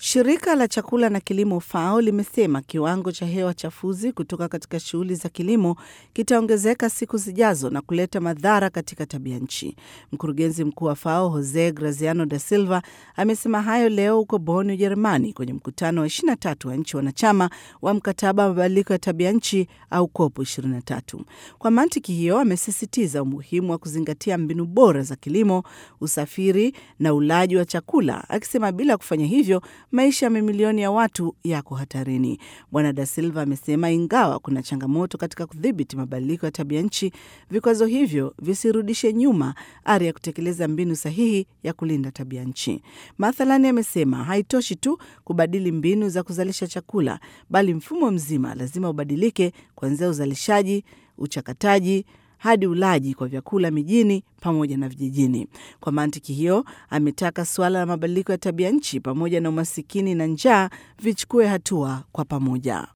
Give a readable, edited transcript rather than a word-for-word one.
Shirika la chakula na kilimo FAO limesema kiwango cha hewa chafuzi kutoka katika shughuli za kilimo kitaongezeka siku zijazo na kuleta madhara katika tabia nchi. Mkurugenzi mkuu wa FAO Jose Graziano da Silva amesema hayo leo huko Bonn, Ujerumani, kwenye mkutano wa 23 wa nchi wanachama wa mkataba wa mabadiliko ya tabia nchi au COP23. Kwa mantiki hiyo, amesisitiza umuhimu wa kuzingatia mbinu bora za kilimo, usafiri na ulaji wa chakula, akisema bila kufanya hivyo maisha ya mamilioni ya watu yako hatarini. Bwana da Silva amesema ingawa kuna changamoto katika kudhibiti mabadiliko ya tabia nchi, vikwazo hivyo visirudishe nyuma ari ya kutekeleza mbinu sahihi ya kulinda tabia nchi. Mathalani, amesema haitoshi tu kubadili mbinu za kuzalisha chakula, bali mfumo mzima lazima ubadilike, kuanzia uzalishaji, uchakataji hadi ulaji kwa vyakula mijini pamoja na vijijini. Kwa mantiki hiyo, ametaka suala la mabadiliko ya tabia nchi pamoja na umasikini na njaa vichukue hatua kwa pamoja.